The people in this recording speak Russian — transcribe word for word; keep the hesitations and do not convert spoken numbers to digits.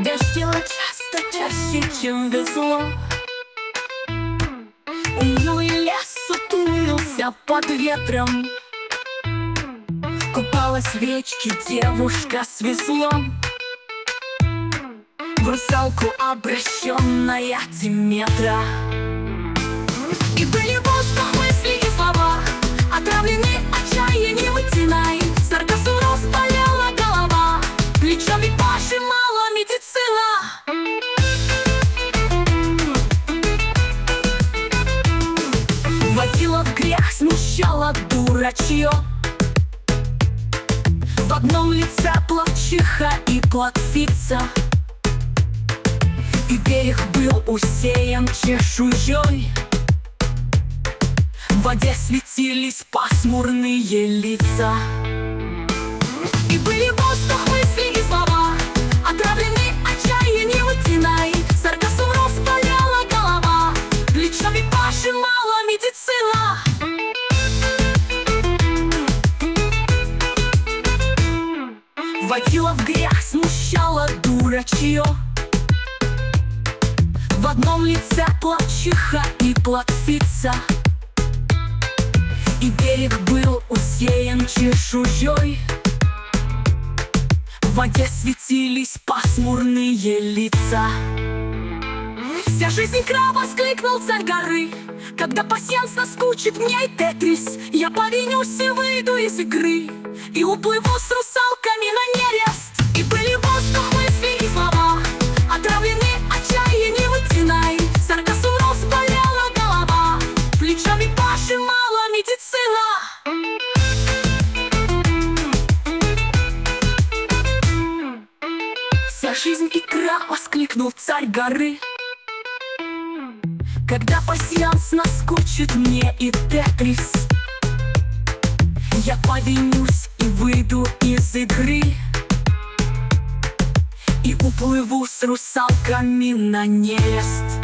Дождило часто чаще, чем везло. Унылый лес утулился под ветром. Купалась в речке девушка с веслом, в русалку обращенная Диметра. И были воздух, мысли и слова отравлены отчаянием утиной. Саркасу разболела голова, плечами пожимала медицина. Водила в грех, смущала дурачье. В одном лице пловчиха и плотвица, и берег был усеян чешуей. В воде светились пасмурные лица. И были воздух, мысли и слова отравлены отчаянием утиной. Саркасу разболела голова, плечами пожимала медицина. Водила в грех, смущала дурачье. В одном лице пловчиха и плотвица, и берег был усеян чешуей. В воде светились пасмурные лица. Вся жизнь краба, воскликнул царь горы, когда пасьянс наскучит мне и тетрис, я повинюсь и выйду из игры, и уплыву с русалками на нерест. И были воздух, мысли и слова отравлены отчаянием утиной. Саркасу разболела голова, плечами пожимала медицина. Вся жизнь игра, воскликнул царь горы, когда пасьянс наскучит мне и тетрис, я повинюсь и выйду из игры, и уплыву с русалками на нерест.